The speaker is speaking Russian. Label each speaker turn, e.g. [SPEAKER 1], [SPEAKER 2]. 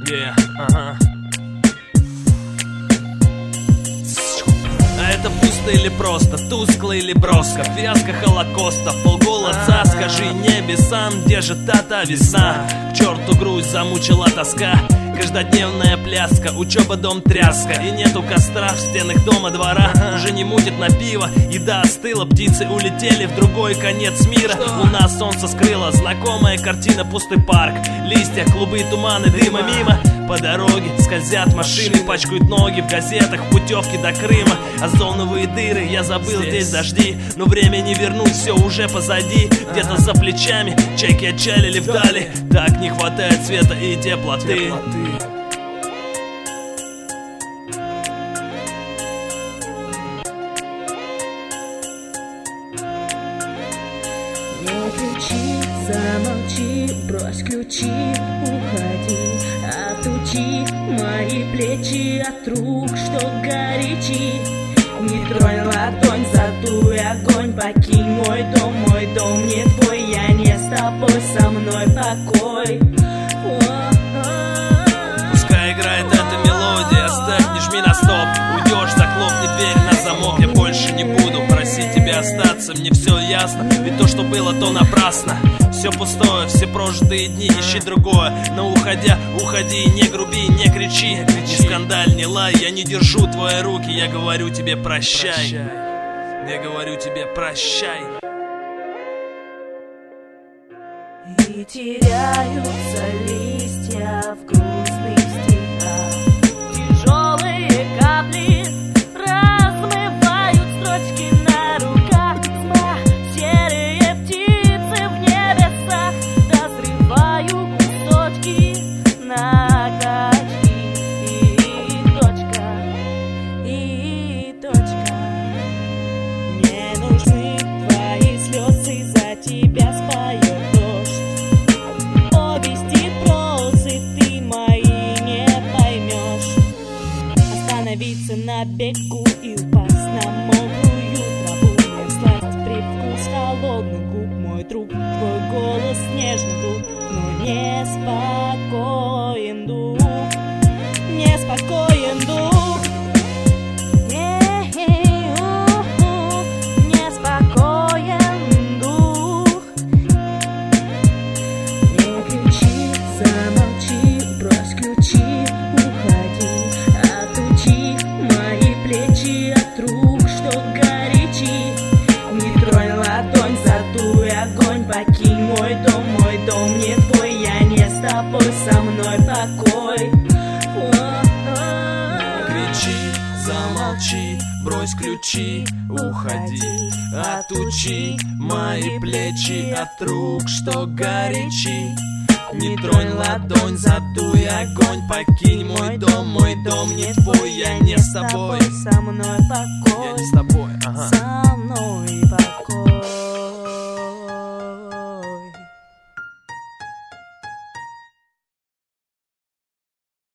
[SPEAKER 1] А это пусто или просто, тускло или броско, фиаско Холокоста, полголоса. Скажи небесам, где же та весна? К черту грусть, замучила тоска, каждодневная пляска, учеба, дом, тряска. И нету костра в стенах дома, двора. Уже не мутит на пиво, еда остыла, птицы улетели в другой конец мира. Луна солнце скрыла, знакомая картина, пустый парк, листья, клубы, туманы, дыма мимо. По дороге скользят машины, пачкают ноги в газетах, путевки до Крыма. Озоновые дыры, я забыл, здесь дожди, но время не вернуть, все уже позади. Где-то за плечами чайки отчалили вдали, так не хватает света и теплоты.
[SPEAKER 2] Не кричи, замолчи, брось ключи, уходи. Отучи мои плечи от рук, что горячи. Не тронь ладонь, задуй огонь, покинь мой дом не твой, я не с тобой, со мной покой.
[SPEAKER 1] Пускай играет эта мелодия, оставь, не жми на стоп. Уйдешь, захлопни дверь на замок, я больше не буду просить тебя остаться. Мне все ясно, ведь то, что было, то напрасно. Все пустое, все прожитые дни, ищи другое. Но уходя, уходи, не груби, не кричи, не скандаль, не лай. Я не держу твои руки, я говорю тебе прощай. Я говорю тебе прощай.
[SPEAKER 2] И теряются листья в грустных стихах. Тяжелые капли размывают строчки на руках. Тьма, серые птицы в небесах. Дозреваю кусочки на качки. И точка. Мне нужны твои слезы, за тебя спою. Остановиться на бегу и упасть на мокрую траву. Мне сладкий привкус холодных губ, мой друг, твой голос нежный друг. Но неспокоен дух, неспокоен дух. Неспокоен дух. Не кричи, замолчи, брось ключи, уходи. Мои плечи от рук, что горячи. Не тронь ладонь, задуй огонь, покинь мой дом не твой, я не с тобой, со мной покой.
[SPEAKER 1] Кричи, замолчи, брось ключи, уходи. Отучи мои плечи от рук, что горячи. Не тронь ладонь, задуй огонь, покинь мой дом не твой, я не с тобой,
[SPEAKER 2] со мной покой.
[SPEAKER 1] Я не с тобой, ага.